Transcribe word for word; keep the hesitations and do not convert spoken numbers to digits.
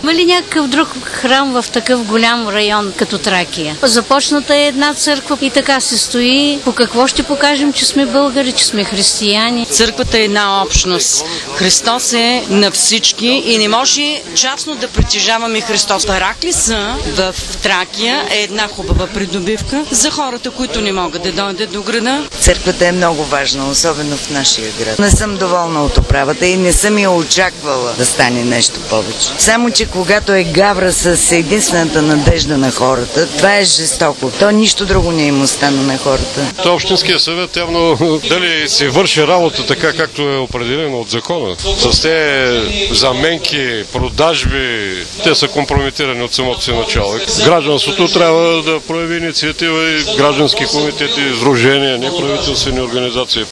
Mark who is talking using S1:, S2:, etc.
S1: Има ли някакъв друг храм в такъв голям район като Тракия? Започната е една църква и така се стои. По какво ще покажем, че сме българи, че сме християни?
S2: Църквата е една общност. Христос е на всички и не може частно да притежаваме Христос. Тараклиса в Тракия е една хубава придобивка за хората, които не могат да дойдат до града.
S3: Църквата е много важна, особено в нашия град. Не съм доволна от управата и не съм я очаквала да стане нещо повече. Само, че когато е гавра с единствената надежда на хората, това е жестоко. То нищо друго не им остана на хората.
S4: То Общинския съвет явно дали се върши работа така, както е определено от закона. С те заменки, продажби, те са компрометирани от самото си начало. Гражданството трябва да прояви инициатива и граждански комитети, сдружения, неправителствени организации.